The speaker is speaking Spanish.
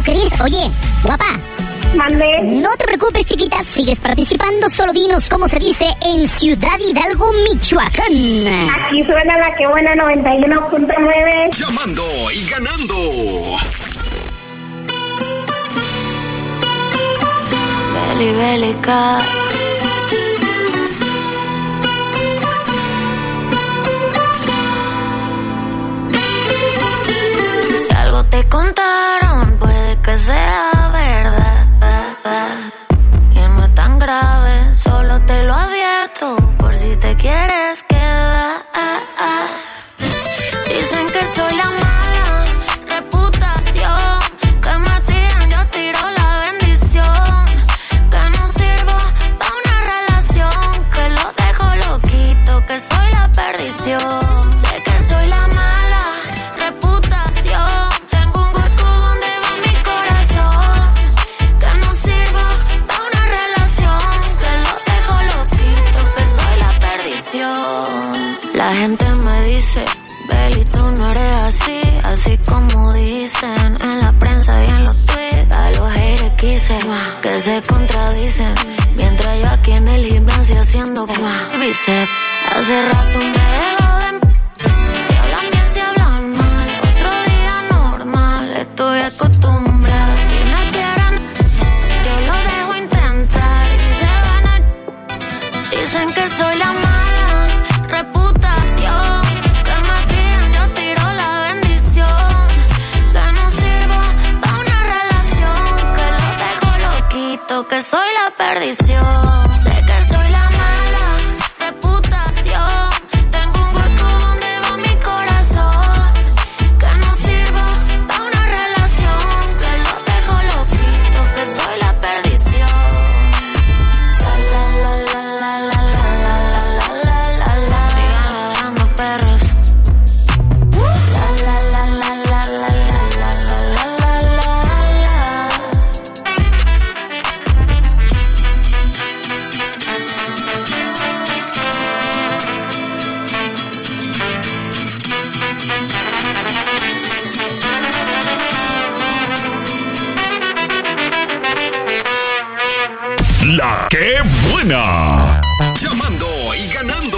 Cris, oye, guapa. Mandé. No te preocupes, chiquita, sigues participando. Solo dinos cómo se dice en Ciudad Hidalgo, Michoacán. Aquí suena la que buena 91.9. Llamando y ganando. Beli Bélica. Si algo te contaron, puede que sea verdad. Y no es tan grave, solo te lo advierto por si te quieres quedar. Dicen que soy la mala reputación, que me tiran, yo tiro la bendición, que no sirvo pa' una relación, que lo dejo loquito, que soy la perdición. Sé que soy la mala reputación, tengo un hueco donde va mi corazón, que no sirvo pa' una relación, que lo dejo loquito, que soy la perdición. La gente me dice, Beli, tú no eres así, así como dicen en la prensa y en los tweets. A los haters quise que se contradicen, mientras yo aquí en el gimnasio haciendo bíceps. Hace rato me dejo de si hablan bien, si hablan mal, otro día normal, estoy acostumbrada. Si no quieren, yo lo dejo intentar y se van a... Dicen que soy la mala reputación, que me tiran, yo tiro la bendición, que no sirvo pa' una relación, que lo dejo loquito, que soy la perdición. Sé que soy la mala reputación, tengo un hueco donde va mi corazón, que no sirvo pa' una relación, que lo dejo loquito, que soy la perdición. La la la la la la la la la la la. Sigan ladrando perros. La la la la la la la la la la la. La que buena. Llamando y ganando.